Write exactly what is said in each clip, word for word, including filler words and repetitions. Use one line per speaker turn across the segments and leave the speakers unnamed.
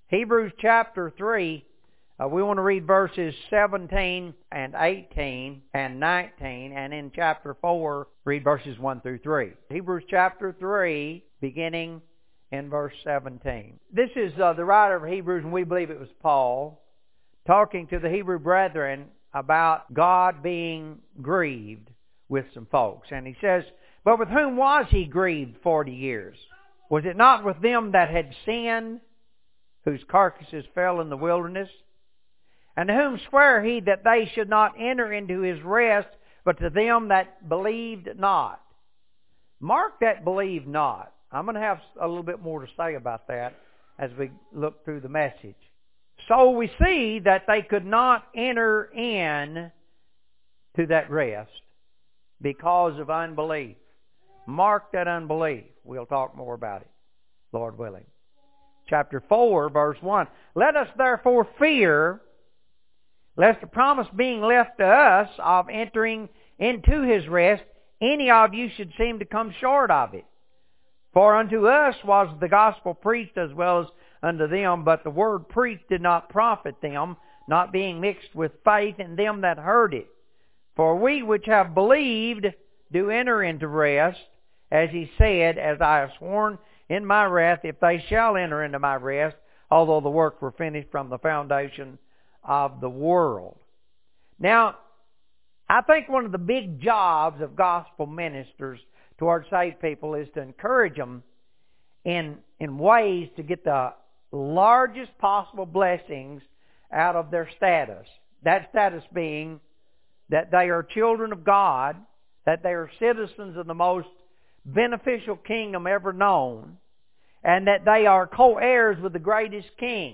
Hebrews chapter three, uh, we want to read verses seventeen and eighteen and nineteen, and in chapter four, read verses one through three. Hebrews chapter three, beginning in verse seventeen. This is uh, the writer of Hebrews, and we believe it was Paul, talking to the Hebrew brethren about God being grieved with some folks. And he says, "But with whom was he grieved forty years? Was it not with them that had sinned, whose carcasses fell in the wilderness? And to whom sware he that they should not enter into his rest, but to them that believed not?" Mark that believed not. I'm going to have a little bit more to say about that as we look through the message. So we see that they could not enter in to that rest because of unbelief. Mark that unbelief. We'll talk more about it, Lord willing. Chapter four, verse one. "Let us therefore fear, lest the promise being left to us of entering into his rest, any of you should seem to come short of it. For unto us was the gospel preached as well as unto them, but the word preached did not profit them, not being mixed with faith in them that heard it. For we which have believed do enter into rest, as he said, as I have sworn in my wrath, if they shall enter into my rest, although the work were finished from the foundation of the world." Now, I think one of the big jobs of gospel ministers towards saved people is to encourage them in, in ways to get the largest possible blessings out of their status. That status being that they are children of God, that they are citizens of the most beneficial kingdom ever known, and that they are co-heirs with the greatest king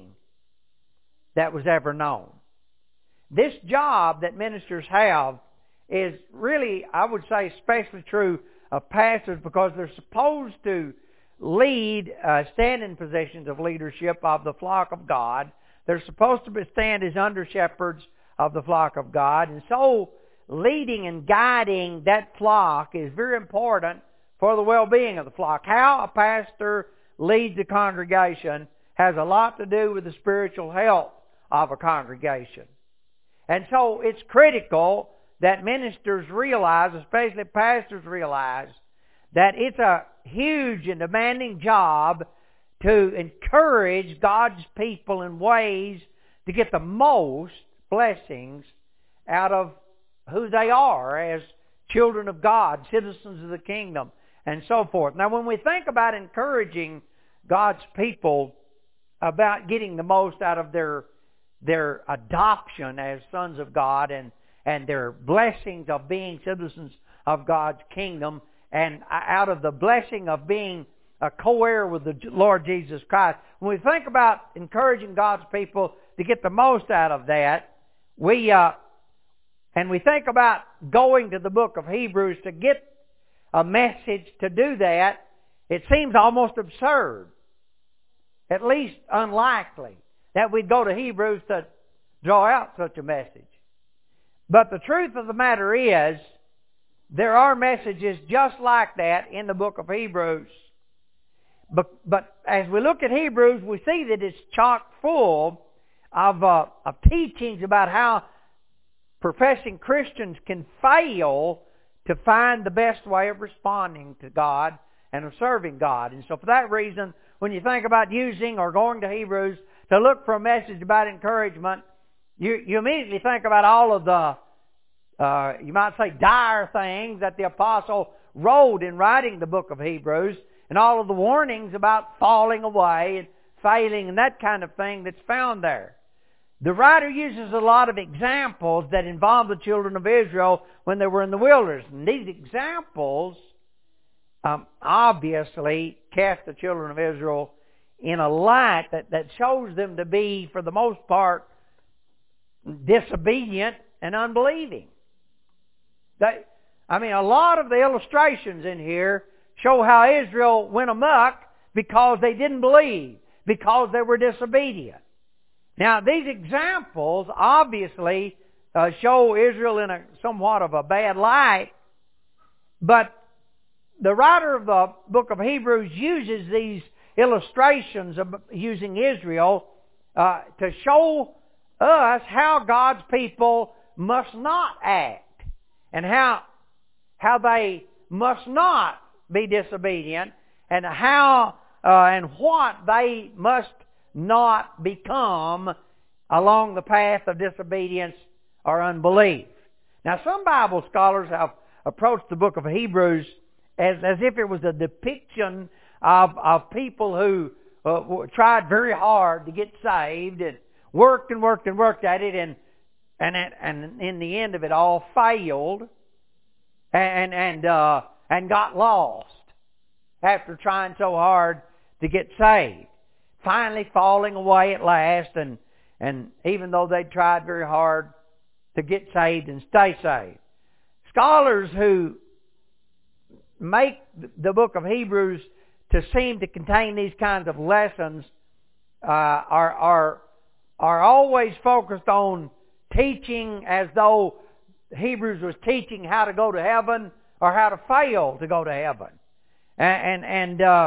that was ever known. This job that ministers have is really, I would say, especially true of pastors, because they're supposed to lead, uh, stand in positions of leadership of the flock of God. They're supposed to stand as under-shepherds of the flock of God. And so leading and guiding that flock is very important for the well-being of the flock. How a pastor leads a congregation has a lot to do with the spiritual health of a congregation. And so it's critical that ministers realize, especially pastors realize, that it's a huge and demanding job to encourage God's people in ways to get the most blessings out of who they are as children of God, citizens of the kingdom, and so forth. Now, when we think about encouraging God's people about getting the most out of their their adoption as sons of God and, and their blessings of being citizens of God's kingdom, and out of the blessing of being a co-heir with the Lord Jesus Christ, when we think about encouraging God's people to get the most out of that, we uh, and we think about going to the book of Hebrews to get a message to do that, it seems almost absurd, at least unlikely, that we'd go to Hebrews to draw out such a message. But the truth of the matter is, there are messages just like that in the book of Hebrews. But, but as we look at Hebrews, we see that it's chock full of, uh, of teachings about how professing Christians can fail to find the best way of responding to God and of serving God. And so for that reason, when you think about using or going to Hebrews to look for a message about encouragement, you, you immediately think about all of the, uh, you might say, dire things that the apostle wrote in writing the book of Hebrews, and all of the warnings about falling away and failing and that kind of thing that's found there. The writer uses a lot of examples that involve the children of Israel when they were in the wilderness. And these examples um, obviously cast the children of Israel in a light that, that shows them to be, for the most part, disobedient and unbelieving. They, I mean, a lot of the illustrations in here show how Israel went amok because they didn't believe, because they were disobedient. Now, these examples obviously uh, show Israel in a somewhat of a bad light, but the writer of the book of Hebrews uses these illustrations of using Israel uh, to show us how God's people must not act and how how they must not be disobedient and how uh, and what they must not become along the path of disobedience or unbelief. Now, some Bible scholars have approached the book of Hebrews as, as if it was a depiction of, of people who uh, tried very hard to get saved and worked and worked and worked at it, and and and in the end of it all failed and and uh, and got lost after trying so hard to get saved, finally falling away at last, and and even though they tried very hard to get saved and stay saved. Scholars who make the book of Hebrews to seem to contain these kinds of lessons uh, are are are always focused on teaching as though Hebrews was teaching how to go to heaven or how to fail to go to heaven, and and, and uh,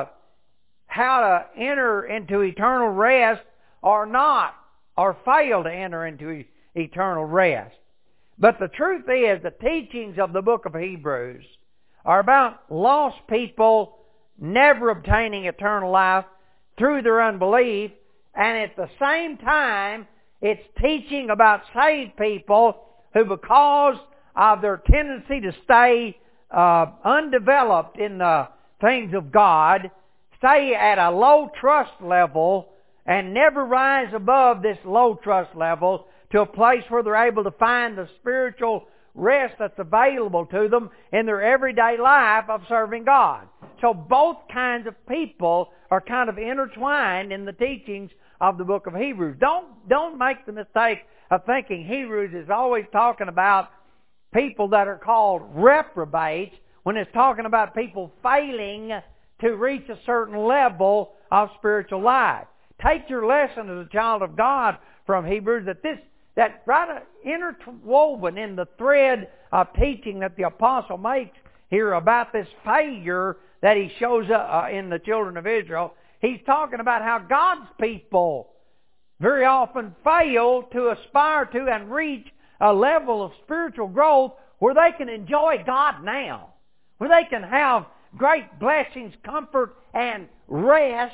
how to enter into eternal rest or not, or fail to enter into eternal rest. But the truth is, the teachings of the book of Hebrews are about lost people never obtaining eternal life through their unbelief, and at the same time, it's teaching about saved people who, because of their tendency to stay uh, undeveloped in the things of God, stay at a low trust level and never rise above this low trust level to a place where they're able to find the spiritual rest that's available to them in their everyday life of serving God. So both kinds of people are kind of intertwined in the teachings of the book of Hebrews. Don't, don't make the mistake of thinking Hebrews is always talking about people that are called reprobates when it's talking about people failing to reach a certain level of spiritual life. Take your lesson as a child of God from Hebrews, that this that right interwoven in the thread of teaching that the apostle makes here about this failure that he shows uh, in the children of Israel. He's talking about how God's people very often fail to aspire to and reach a level of spiritual growth where they can enjoy God now, where they can have great blessings, comfort, and rest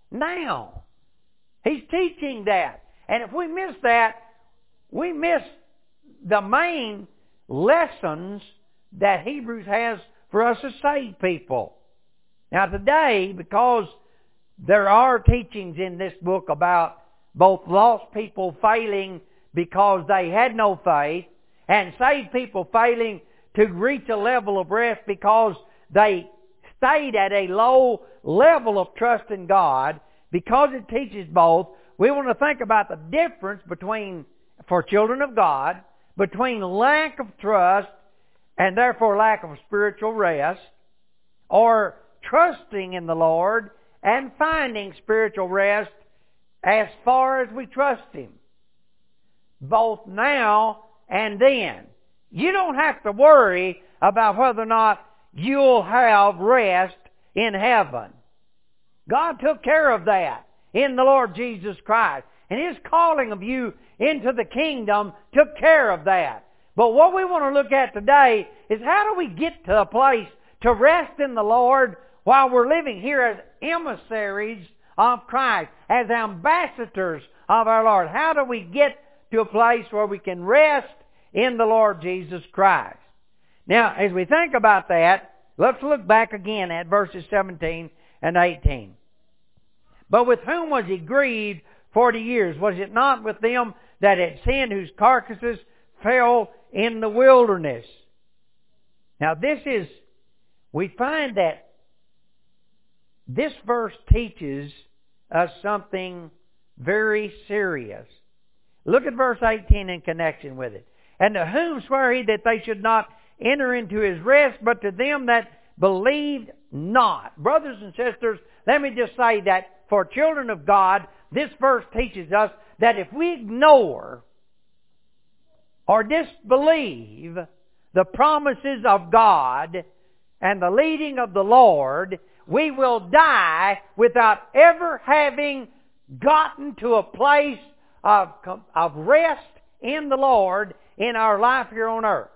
now. He's teaching that. And if we miss that, we miss the main lessons that Hebrews has for us as saved people. Now today, because there are teachings in this book about both lost people failing because they had no faith, and saved people failing to reach a level of rest because they stayed at a low level of trust in God, because it teaches both, we want to think about the difference between, for children of God, between lack of trust and therefore lack of spiritual rest, or trusting in the Lord and finding spiritual rest as far as we trust Him, both now and then. You don't have to worry about whether or not you'll have rest in heaven. God took care of that in the Lord Jesus Christ. And His calling of you into the kingdom took care of that. But what we want to look at today is, how do we get to a place to rest in the Lord while we're living here as emissaries of Christ, as ambassadors of our Lord? How do we get to a place where we can rest in the Lord Jesus Christ? Now, as we think about that, let's look back again at verses seventeen and eighteen. But with whom was He grieved forty years? Was it not with them that had sinned, whose carcasses fell in the wilderness? Now this is, we find that this verse teaches us something very serious. Look at verse eighteen in connection with it. And to whom sware He that they should not enter into His rest, but to them that believed not? Brothers and sisters, let me just say that for children of God, this verse teaches us that if we ignore or disbelieve the promises of God and the leading of the Lord, we will die without ever having gotten to a place of, of rest in the Lord in our life here on earth.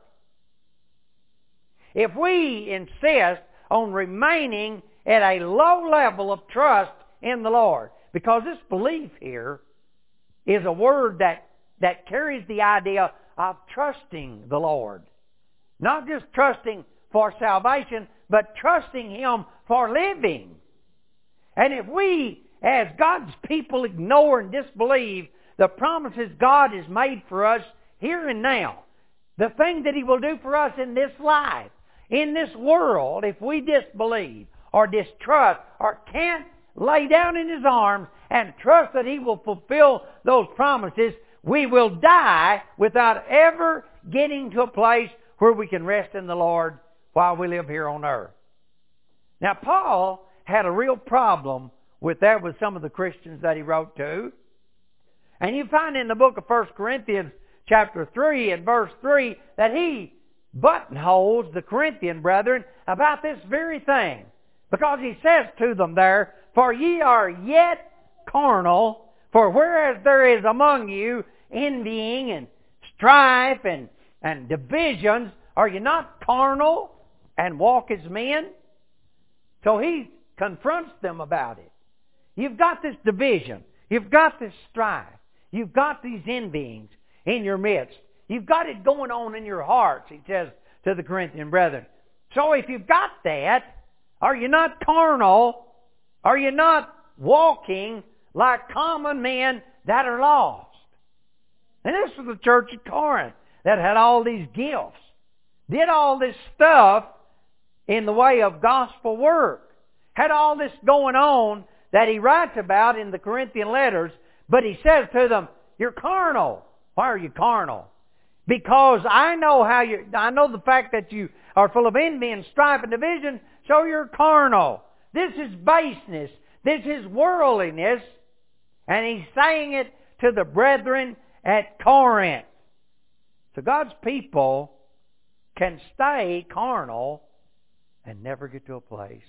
If we insist on remaining at a low level of trust in the Lord, because this belief here is a word that, that carries the idea of trusting the Lord. Not just trusting for salvation, but trusting Him for living. And if we, as God's people, ignore and disbelieve the promises God has made for us here and now, the thing that He will do for us in this life, in this world, if we disbelieve or distrust or can't lay down in His arms and trust that He will fulfill those promises, we will die without ever getting to a place where we can rest in the Lord while we live here on earth. Now, Paul had a real problem with that with some of the Christians that he wrote to. And you find in the book of First Corinthians chapter three and verse three that he buttonholes the Corinthian brethren about this very thing. Because he says to them there, "For ye are yet carnal, for whereas there is among you envying and strife and, and divisions, are you not carnal and walk as men?" So he confronts them about it. You've got this division. You've got this strife. You've got these envyings in your midst. You've got it going on in your hearts, he says to the Corinthian brethren. So if you've got that, are you not carnal? Are you not walking like common men that are lost? And this was the church at Corinth that had all these gifts, did all this stuff in the way of gospel work, had all this going on that he writes about in the Corinthian letters, but he says to them, "You're carnal." Why are you carnal? Because I know how you, I know the fact that you are full of envy and strife and division, so you're carnal. This is baseness. This is worldliness. And he's saying it to the brethren at Corinth. So God's people can stay carnal and never get to a place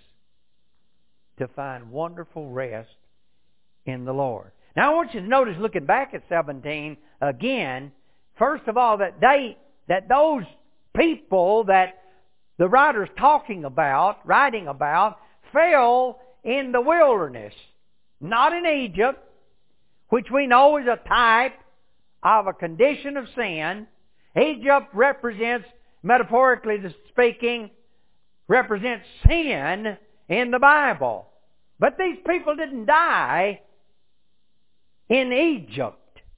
to find wonderful rest in the Lord. Now I want you to notice, looking back at seventeen again, first of all, that they, that those people that the writer's talking about, writing about, fell in the wilderness. Not in Egypt, which we know is a type of a condition of sin. Egypt represents, metaphorically speaking, represents sin in the Bible. But these people didn't die in Egypt.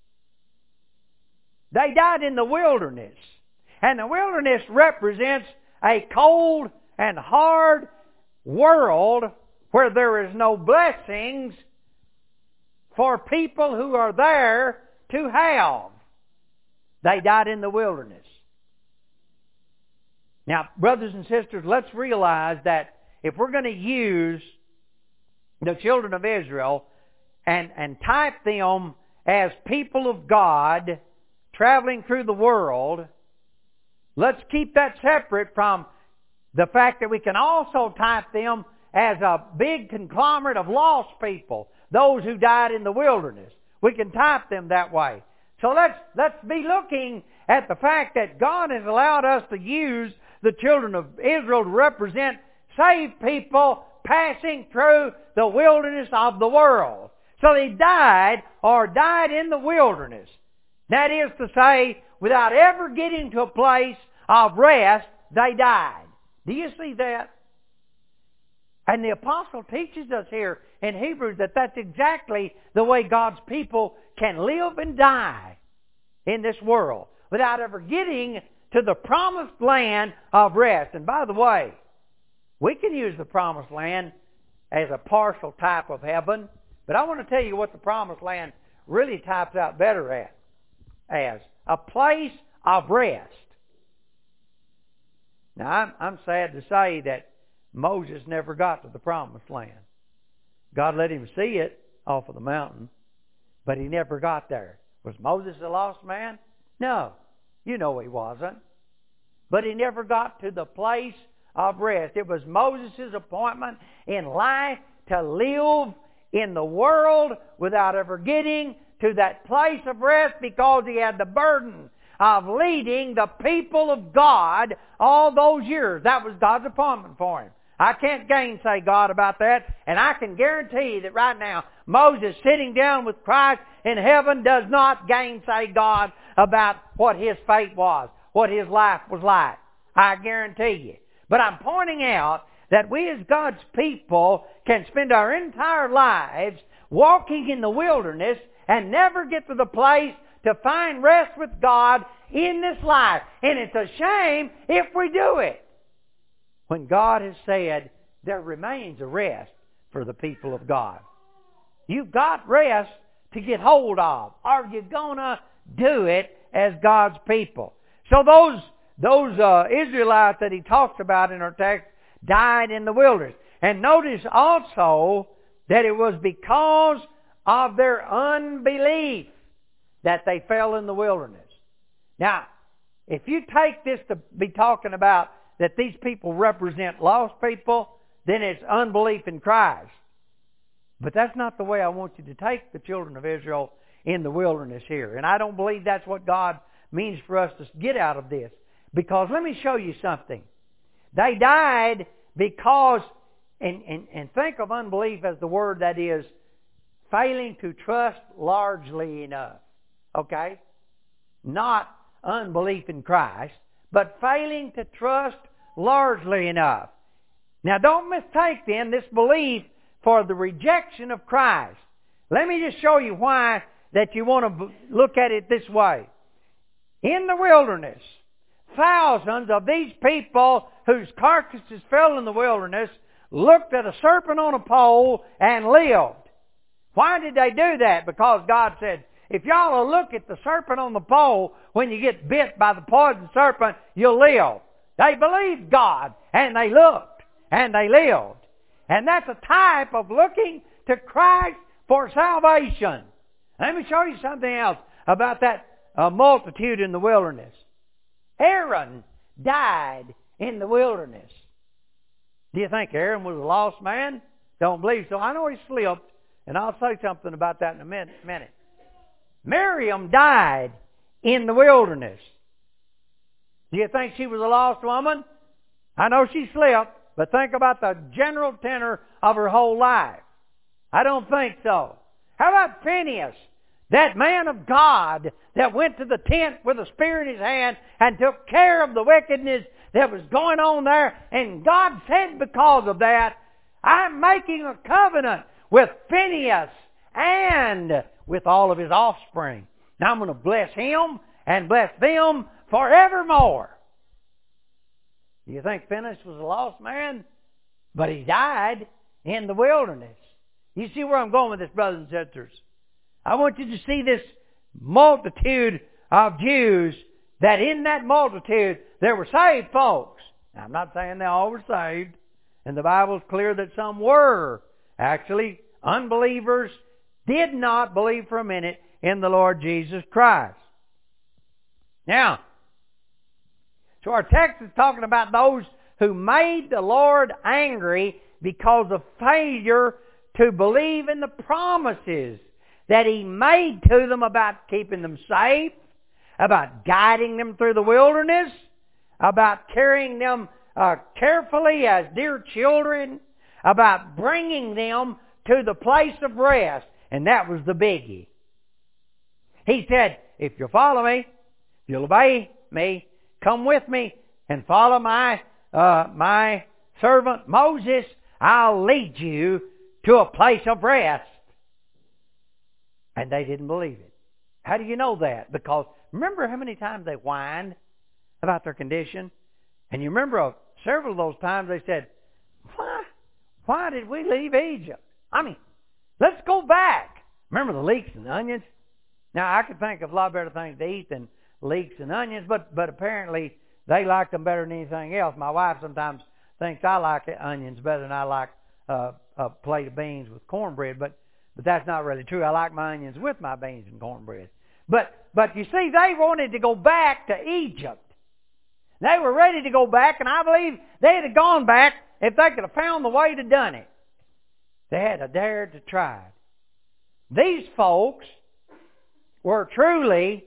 They died in the wilderness. And the wilderness represents a cold and hard world where there is no blessings for people who are there to have. They died in the wilderness. Now, brothers and sisters, let's realize that if we're going to use the children of Israel and, and type them as people of God traveling through the world, let's keep that separate from the fact that we can also type them as a big conglomerate of lost people, those who died in the wilderness. We can type them that way. So let's, let's be looking at the fact that God has allowed us to use the children of Israel to represent saved people passing through the wilderness of the world. So they died or died in the wilderness. That is to say, without ever getting to a place of rest, they died. Do you see that? And the apostle teaches us here in Hebrews that that's exactly the way God's people can live and die in this world without ever getting to the promised land of rest. And by the way, we can use the promised land as a partial type of heaven, but I want to tell you what the promised land really types out better at, as a place of rest. Now, I'm, I'm sad to say that Moses never got to the promised land. God let him see it off of the mountain, but he never got there. Was Moses a lost man? No. You know he wasn't. But he never got to the place of rest. It was Moses' appointment in life to live in the world without ever getting to that place of rest because he had the burden of leading the people of God all those years. That was God's appointment for him. I can't gainsay God about that, and I can guarantee that right now, Moses sitting down with Christ in heaven does not gainsay God about what his fate was, what his life was like. I guarantee you. But I'm pointing out that we as God's people can spend our entire lives walking in the wilderness and never get to the place to find rest with God in this life. And it's a shame if we do it. When God has said there remains a rest for the people of God. You've got rest to get hold of. Are you going to do it as God's people? So those, those uh, Israelites that he talks about in our text died in the wilderness. And notice also that it was because of their unbelief that they fell in the wilderness. Now, if you take this to be talking about that these people represent lost people, then it's unbelief in Christ. But that's not the way I want you to take the children of Israel in the wilderness here. And I don't believe that's what God means for us to get out of this. Because let me show you something. They died because, and, and, and think of unbelief as the word that is failing to trust largely enough. Okay? Not unbelief in Christ, but failing to trust largely enough. Now don't mistake then this belief for the rejection of Christ. Let me just show you why that you want to look at it this way. In the wilderness, thousands of these people whose carcasses fell in the wilderness looked at a serpent on a pole and lived. Why did they do that? Because God said, if y'all will look at the serpent on the pole, when you get bit by the poison serpent, you'll live. They believed God, and they looked, and they lived. And that's a type of looking to Christ for salvation. Let me show you something else about that uh, multitude in the wilderness. Aaron died in the wilderness. Do you think Aaron was a lost man? Don't believe so. I know he slipped, and I'll say something about that in a minute. Miriam died in the wilderness. Do you think she was a lost woman? I know she slipped, but think about the general tenor of her whole life. I don't think so. How about Phineas, that man of God that went to the tent with a spear in his hand and took care of the wickedness that was going on there, and God said because of that, I'm making a covenant with Phineas and with all of his offspring. Now I'm going to bless him and bless them forevermore. Do you think Phineas was a lost man? But he died in the wilderness. You see where I'm going with this, brothers and sisters? I want you to see this multitude of Jews, that in that multitude there were saved folks. Now, I'm not saying they all were saved, and the Bible's clear that some were. Actually, unbelievers did not believe for a minute in the Lord Jesus Christ. Now, so our text is talking about those who made the Lord angry because of failure to believe in the promises that He made to them about keeping them safe, about guiding them through the wilderness, about carrying them uh, carefully as dear children, about bringing them to the place of rest. And that was the biggie. He said, if you'll follow me, if you'll obey me, come with me and follow my uh, my servant Moses, I'll lead you to a place of rest. And they didn't believe it. How do you know that? Because remember how many times they whined about their condition? And you remember uh, several of those times they said, why, why did we leave Egypt? I mean, let's go back. Remember the leeks and the onions? Now, I could think of a lot better things to eat than leeks and onions, but, but apparently they liked them better than anything else. My wife sometimes thinks I like onions better than I like uh, a plate of beans with cornbread, but, but that's not really true. I like my onions with my beans and cornbread. But, but you see, they wanted to go back to Egypt. They were ready to go back, and I believe they'd have gone back if they could have found the way to done it. They had to dare to try it. These folks were truly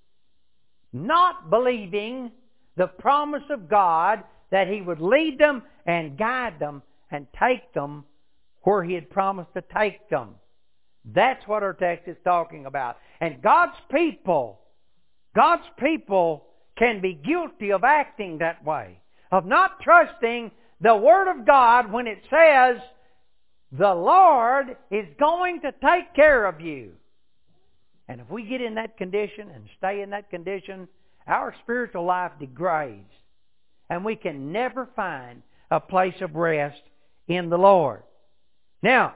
not believing the promise of God that He would lead them and guide them and take them where He had promised to take them. That's what our text is talking about. And God's people, God's people can be guilty of acting that way, of not trusting the Word of God when it says, the Lord is going to take care of you. And if we get in that condition and stay in that condition, our spiritual life degrades. And we can never find a place of rest in the Lord. Now,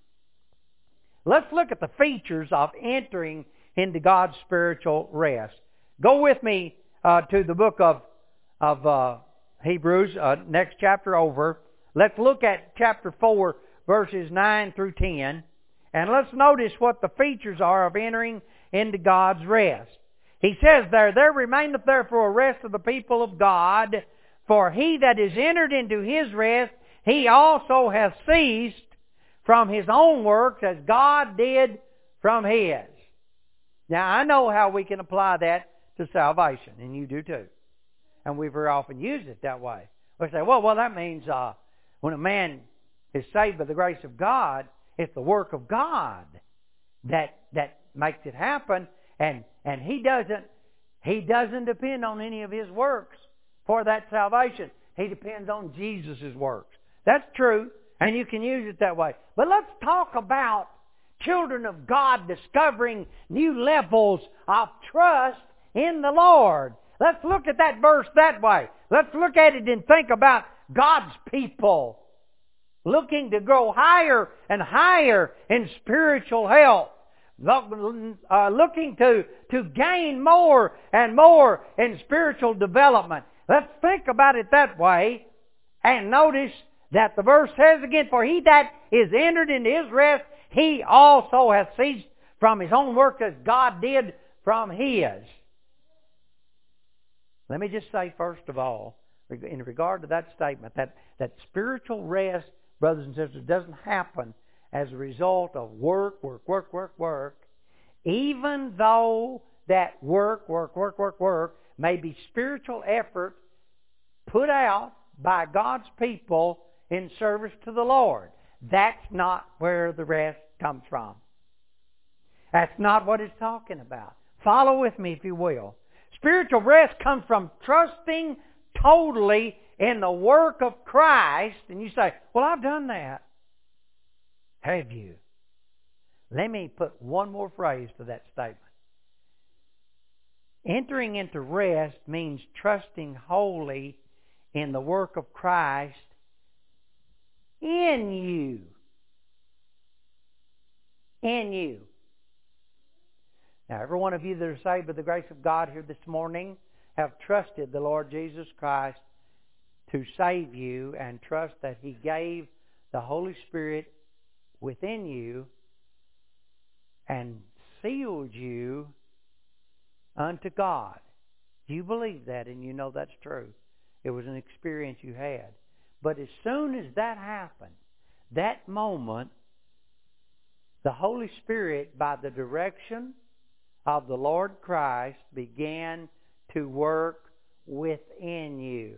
let's look at the features of entering into God's spiritual rest. Go with me uh, to the book of, of uh, Hebrews, uh, next chapter over. Let's look at chapter four, verses nine through ten. And let's notice what the features are of entering into God's rest. He says there, there remaineth therefore a rest of the people of God, for he that is entered into his rest, he also hath ceased from his own works as God did from his. Now, I know how we can apply that to salvation, and you do too. And we very often use it that way. We say, well, well, that means uh, when a man is saved by the grace of God, it's the work of God that that makes it happen, and and he doesn't he doesn't depend on any of his works for that salvation. He depends on Jesus' works. That's true, and you can use it that way. But let's talk about children of God discovering new levels of trust in the Lord. Let's look at that verse that way. Let's look at it and think about God's people looking to grow higher and higher in spiritual health. Uh, looking to, to gain more and more in spiritual development. Let's think about it that way. And notice that the verse says again, for he that is entered into his rest, he also hath ceased from his own work as God did from his. Let me just say first of all, in regard to that statement, that, that spiritual rest, brothers and sisters, doesn't happen as a result of work, work, work, work, work, even though that work, work, work, work, work may be spiritual effort put out by God's people in service to the Lord. That's not where the rest comes from. That's not what it's talking about. Follow with me if you will. Spiritual rest comes from trusting totally in the work of Christ. And you say, well, I've done that. Have you? Let me put one more phrase to that statement. Entering into rest means trusting wholly in the work of Christ in you. In you. Now, every one of you that are saved by the grace of God here this morning have trusted the Lord Jesus Christ to save you, and trust that He gave the Holy Spirit within you and sealed you unto God. You believe that, and you know that's true. It was an experience you had. But as soon as that happened, that moment, the Holy Spirit, by the direction of the Lord Christ, began to work within you,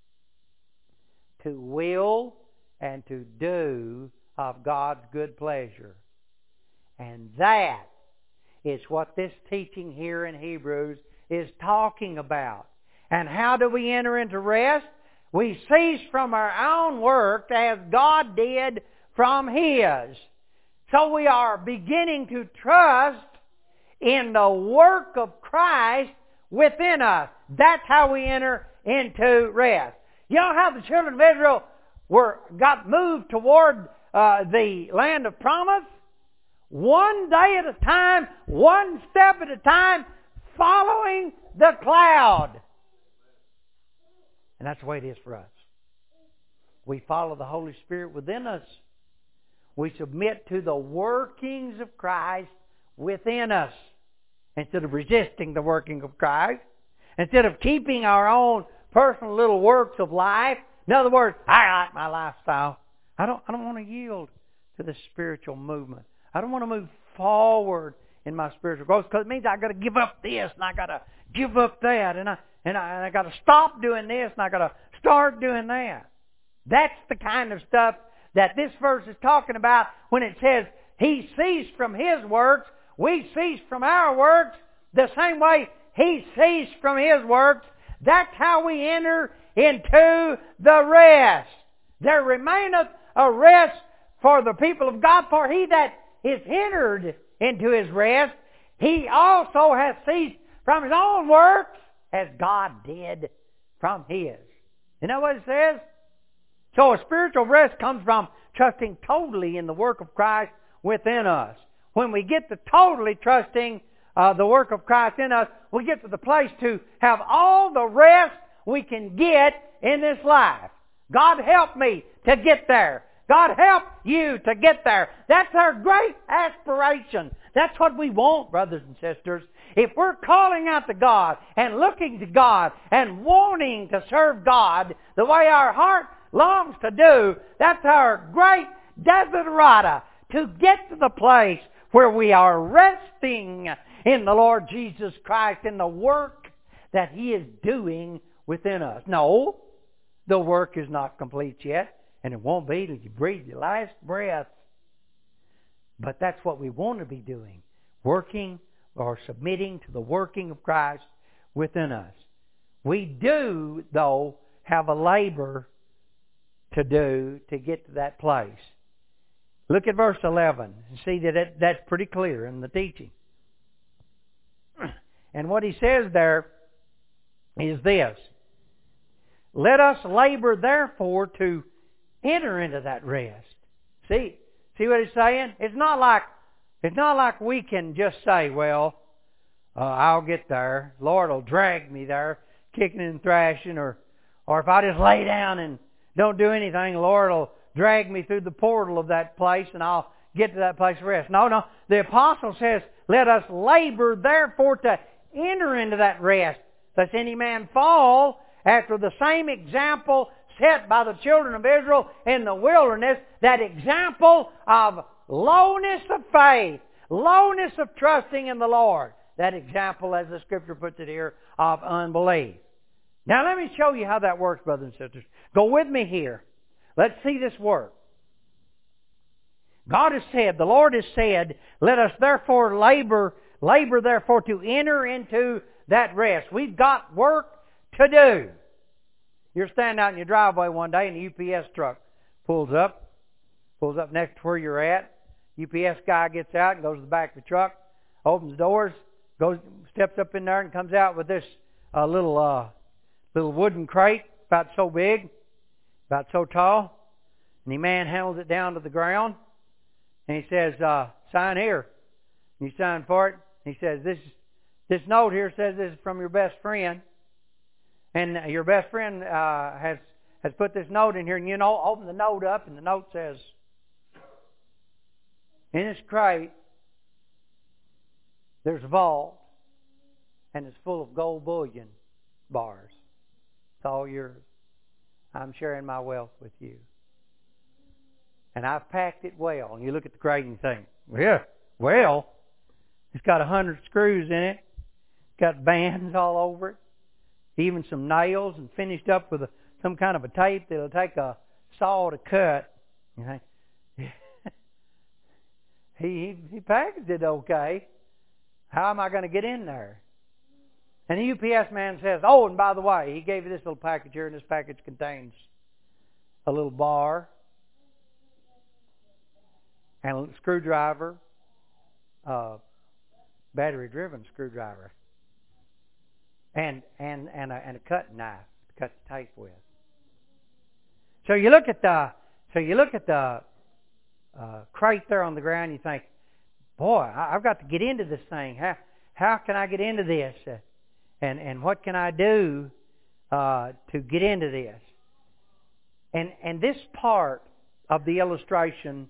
to will and to do of God's good pleasure. And that is what this teaching here in Hebrews is talking about. And how do we enter into rest? We cease from our own work as God did from His. So we are beginning to trust in the work of Christ within us. That's how we enter into rest. You know how the children of Israel were got moved toward uh, the land of promise? One day at a time, one step at a time, following the cloud. And that's the way it is for us. We follow the Holy Spirit within us. We submit to the workings of Christ within us, instead of resisting the working of Christ, instead of keeping our own personal little works of life. In other words, I like my lifestyle. I don't, I don't want to yield to the spiritual movement. I don't want to move forward in my spiritual growth because it means I got to give up this and I got to give up that and I and I, and I got to stop doing this and I got to start doing that. That's the kind of stuff that this verse is talking about when it says He ceased from His works, we cease from our works, the same way He ceased from His works. That's how we enter into the rest. There remaineth a rest for the people of God, for he that is entered into His rest, he also has ceased from his own works, as God did from His. You know what it says? So a spiritual rest comes from trusting totally in the work of Christ within us. When we get to totally trusting uh, the work of Christ in us, we get to the place to have all the rest we can get in this life. God help me to get there. God help you to get there. That's our great aspiration. That's what we want, brothers and sisters. If we're calling out to God and looking to God and wanting to serve God the way our heart longs to do, that's our great desiderata, to get to the place where we are resting in the Lord Jesus Christ, in the work that He is doing within us. No, the work is not complete yet, and it won't be till you breathe your last breath. But that's what we want to be doing, working or submitting to the working of Christ within us. We do, though, have a labor to do to get to that place. Look at verse eleven and see that it, that's pretty clear in the teaching. And what he says there is this: let us labor therefore to enter into that rest. See, see what he's saying? It's not like it's not like we can just say, well, uh, I'll get there. Lord will drag me there, kicking and thrashing, or or if I just lay down and don't do anything, the Lord will drag me through the portal of that place and I'll get to that place of rest. No, no. The apostle says, let us labor therefore to enter into that rest, lest any man fall after the same example set by the children of Israel in the wilderness, that example of lowness of faith, lowness of trusting in the Lord. That example, as the Scripture puts it here, of unbelief. Now let me show you how that works, brothers and sisters. Go with me here. Let's see this work. God has said, the Lord has said, let us therefore labor, labor therefore to enter into that rest. We've got work to do. You're standing out in your driveway one day and the U P S truck pulls up, pulls up next to where you're at. U P S guy gets out and goes to the back of the truck, opens the doors, goes, steps up in there and comes out with this uh, little, uh, little wooden crate about so big, about so tall. And the man handles it down to the ground and he says, uh, sign here. And you sign for it. He says, this, this note here says this is from your best friend. And your best friend uh, has has put this note in here, and you know, open the note up, and the note says, in this crate, there's a vault, and it's full of gold bullion bars. It's all yours. I'm sharing my wealth with you. And I've packed it well. And you look at the crate and you think, yeah, well, it's got a hundred screws in it. It's got bands all over it. Even some nails, and finished up with a, some kind of a tape that'll take a saw to cut. You know, he, he he packaged it okay. How am I going to get in there? And the U P S man says, oh, and by the way, he gave you this little package here, and this package contains a little bar and a screwdriver, uh, battery-driven screwdriver. And and and a, and a cutting knife to cut the tape with. So you look at the so you look at the uh, crate there on the ground. You think, boy, I, I've got to get into this thing. How how can I get into this? Uh, and and what can I do uh, to get into this? And and this part of the illustration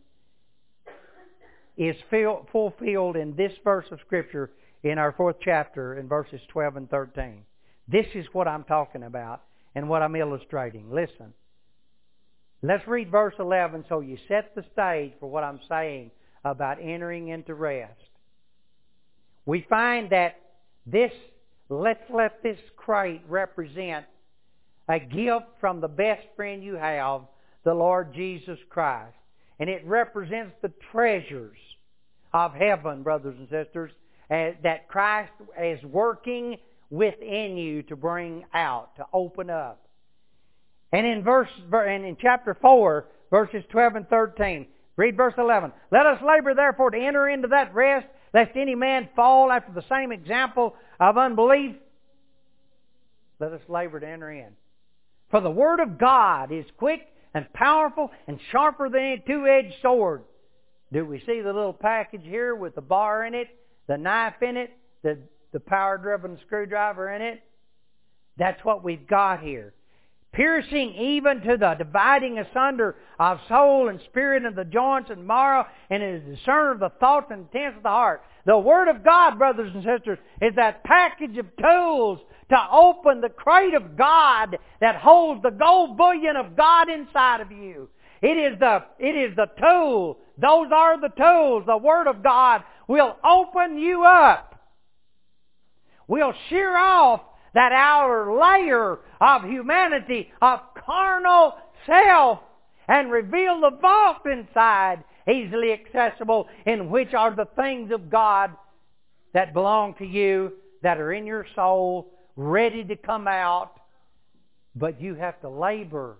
is fil- fulfilled in this verse of Scripture. In our fourth chapter, in verses twelve and thirteen. This is what I'm talking about and what I'm illustrating. Listen. Let's read verse eleven so you set the stage for what I'm saying about entering into rest. We find that this, let's let this crate represent a gift from the best friend you have, the Lord Jesus Christ. And it represents the treasures of heaven, brothers and sisters, uh, that Christ is working within you to bring out, to open up. And in verse, and in chapter four, verses twelve and thirteen, read verse eleven. Let us labor therefore to enter into that rest, lest any man fall after the same example of unbelief. Let us labor to enter in. For the Word of God is quick and powerful and sharper than a two-edged sword. Do we see the little package here with the bar in it, the knife in it, the, the power-driven screwdriver in it? That's what we've got here. Piercing even to the dividing asunder of soul and spirit and the joints and marrow, and is a discerner of the thoughts and intents of the heart. The Word of God, brothers and sisters, is that package of tools to open the crate of God that holds the gold bullion of God inside of you. It is the, it is the tool. Those are the tools. The Word of God will open you up. We'll shear off that outer layer of humanity, of carnal self, and reveal the vault inside, easily accessible, in which are the things of God that belong to you, that are in your soul, ready to come out. But you have to labor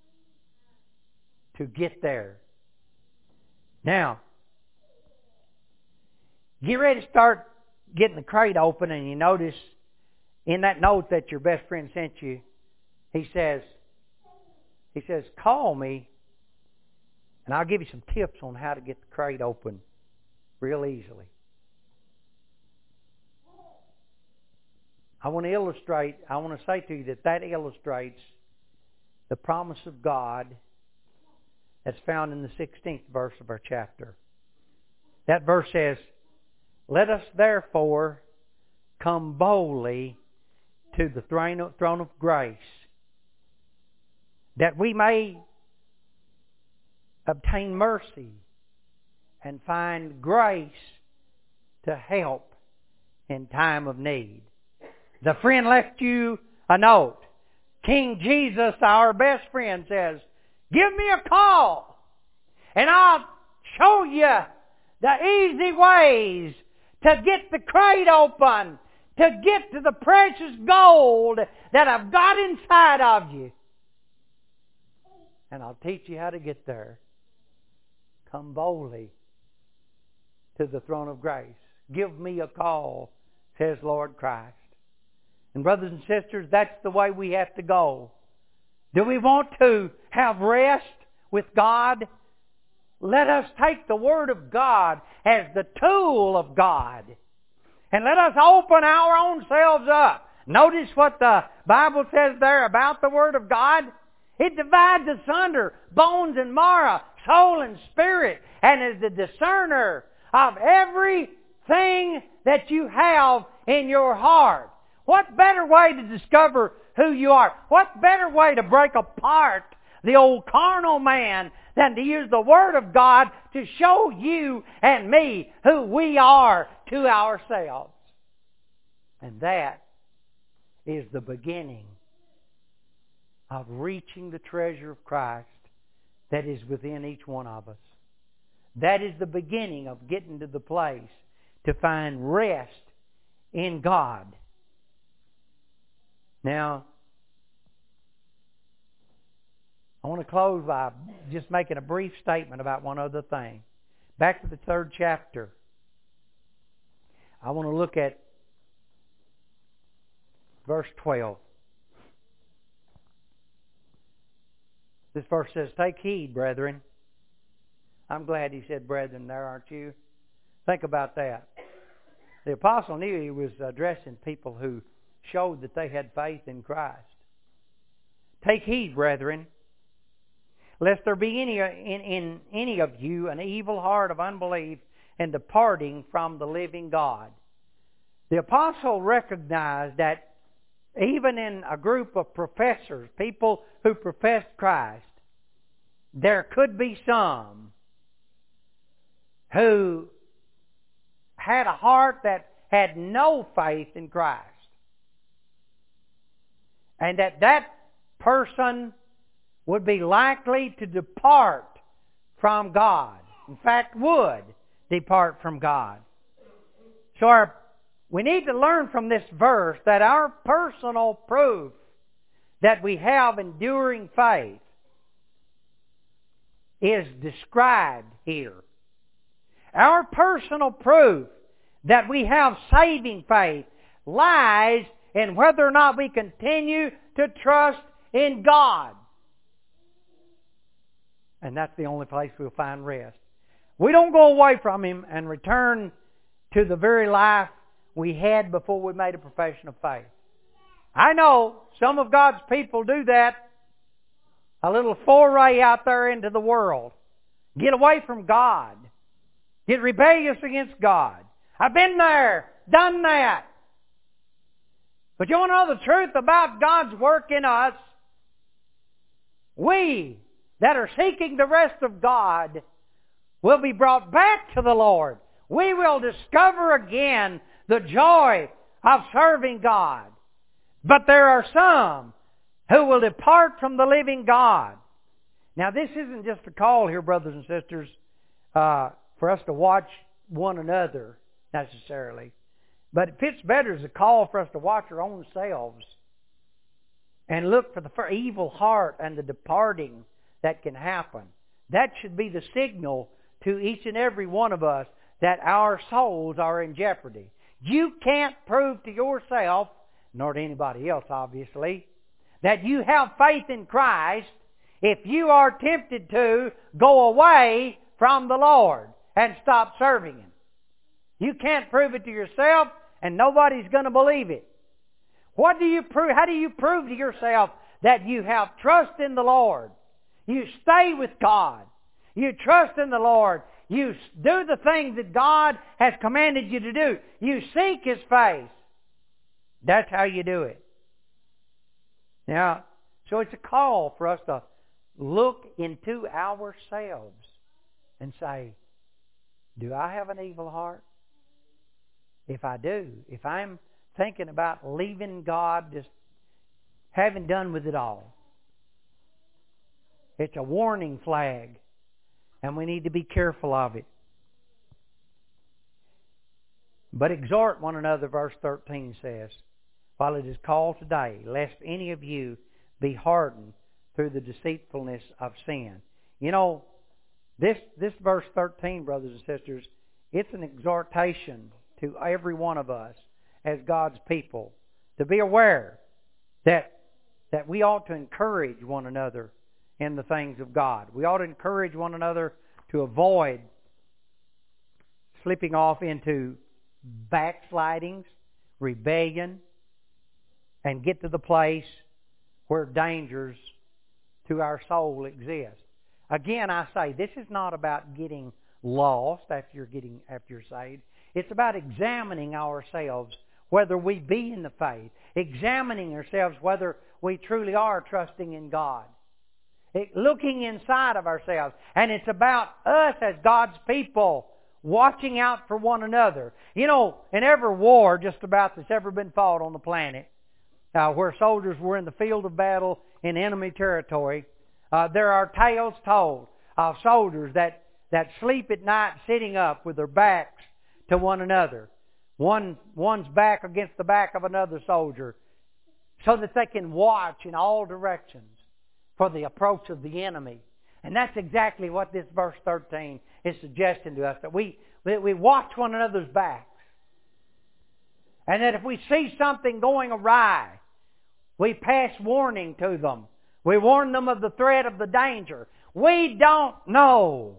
to get there. Now, get ready to start getting the crate open, and you notice in that note that your best friend sent you, he says, he says, call me and I'll give you some tips on how to get the crate open real easily. I want to illustrate, I want to say to you that that illustrates the promise of God that's found in the sixteenth verse of our chapter. That verse says, let us therefore come boldly to the throne of grace, that we may obtain mercy and find grace to help in time of need. The friend left you a note. King Jesus, our best friend, says, give me a call and I'll show you the easy ways to get the crate open, to get to the precious gold that I've got inside of you. And I'll teach you how to get there. Come boldly to the throne of grace. Give me a call, says Lord Christ. And brothers and sisters, that's the way we have to go. Do we want to have rest with God? Let us take the Word of God as the tool of God. And let us open our own selves up. Notice what the Bible says there about the Word of God. It divides asunder bones and marrow, soul and spirit, and is the discerner of everything that you have in your heart. What better way to discover who you are? What better way to break apart the old carnal man than to use the Word of God to show you and me who we are to ourselves? And that is the beginning of reaching the treasure of Christ that is within each one of us. That is the beginning of getting to the place to find rest in God. Now, I want to close by just making a brief statement about one other thing. Back to the third chapter. I want to look at verse twelve. This verse says, take heed, brethren. I'm glad he said brethren there, aren't you? Think about that. The apostle knew he was addressing people who showed that they had faith in Christ. Take heed, brethren, lest there be any in, in any of you an evil heart of unbelief and departing from the living God. The apostle recognized that even in a group of professors, people who professed Christ, there could be some who had a heart that had no faith in Christ. And that that person would be likely to depart from God. In fact, would depart from God. So our, we need to learn from this verse that our personal proof that we have enduring faith is described here. Our personal proof that we have saving faith lies in whether or not we continue to trust in God. And that's the only place we'll find rest. We don't go away from Him and return to the very life we had before we made a profession of faith. I know some of God's people do that. A little foray out there into the world. Get away from God. Get rebellious against God. I've been there, done that. But you want to know the truth about God's work in us? We that are seeking the rest of God will be brought back to the Lord. We will discover again the joy of serving God. But there are some who will depart from the living God. Now this isn't just a call here, brothers and sisters, uh, for us to watch one another necessarily. But it fits better as a call for us to watch our own selves and look for the evil heart and the departing that can happen. That should be the signal to each and every one of us that our souls are in jeopardy. You can't prove to yourself, nor to anybody else obviously, that you have faith in Christ if you are tempted to go away from the Lord and stop serving Him. You can't prove it to yourself, and nobody's going to believe it. What do you prove? How do you prove to yourself that you have trust in the Lord? You stay with God. You trust in the Lord. You do the things that God has commanded you to do. You seek His face. That's how you do it. Now, so it's a call for us to look into ourselves and say, do I have an evil heart? If I do, if I'm thinking about leaving God, just having done with it all, it's a warning flag, and we need to be careful of it. But exhort one another, verse thirteen says, while it is called today, lest any of you be hardened through the deceitfulness of sin. You know, this, this verse thirteen, brothers and sisters, it's an exhortation to every one of us as God's people to be aware that, that we ought to encourage one another in the things of God. We ought to encourage one another to avoid slipping off into backslidings, rebellion, and get to the place where dangers to our soul exist. Again, I say, this is not about getting lost after you're getting after you're saved. It's about examining ourselves whether we be in the faith, examining ourselves whether we truly are trusting in God, it, looking inside of ourselves. And it's about us as God's people watching out for one another. You know, in every war just about that's ever been fought on the planet, uh, where soldiers were in the field of battle in enemy territory, uh, there are tales told of soldiers that, that sleep at night sitting up with their backs to one another. One, one's back against the back of another soldier so that they can watch in all directions for the approach of the enemy. And that's exactly what this verse thirteen is suggesting to us, that we, that we watch one another's backs. And that if we see something going awry, we pass warning to them. We warn them of the threat of the danger. We don't know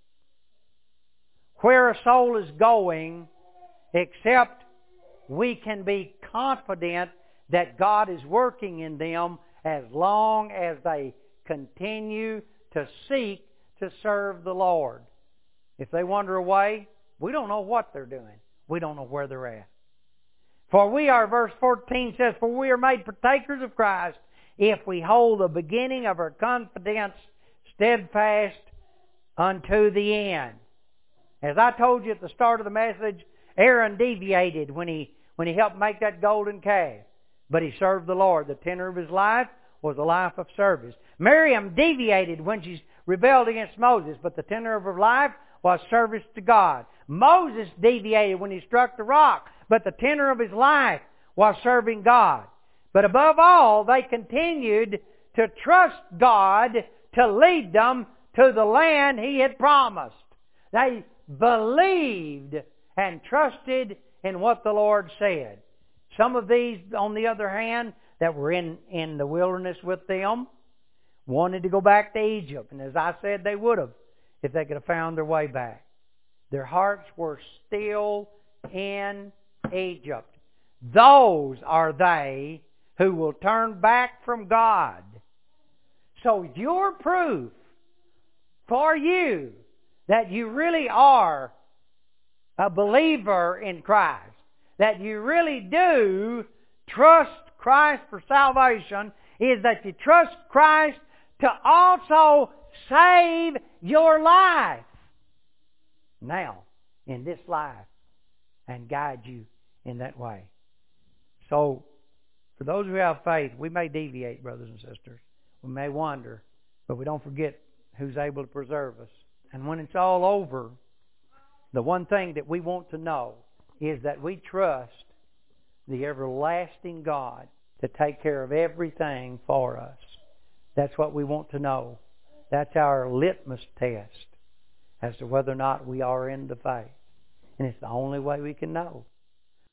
where a soul is going, except we can be confident that God is working in them as long as they continue to seek to serve the Lord. If they wander away, we don't know what they're doing. We don't know where they're at. For we are, verse fourteen says, for we are made partakers of Christ if we hold the beginning of our confidence steadfast unto the end. As I told you at the start of the message, Aaron deviated when he when he helped make that golden calf. But he served the Lord. The tenor of his life was a life of service. Miriam deviated when she rebelled against Moses, but the tenor of her life was service to God. Moses deviated when he struck the rock, but the tenor of his life was serving God. But above all, they continued to trust God to lead them to the land He had promised. They believed and trusted in what the Lord said. Some of these, on the other hand, that were in, in the wilderness with them, wanted to go back to Egypt. And as I said, they would have if they could have found their way back. Their hearts were still in Egypt. Those are they who will turn back from God. So your proof for you that you really are a believer in Christ, that you really do trust Christ for salvation, is that you trust Christ to also save your life now, in this life, and guide you in that way. So, for those who have faith, we may deviate, brothers and sisters. We may wander, but we don't forget who's able to preserve us. And when it's all over, the one thing that we want to know is that we trust the everlasting God to take care of everything for us. That's what we want to know. That's our litmus test as to whether or not we are in the faith. And it's the only way we can know.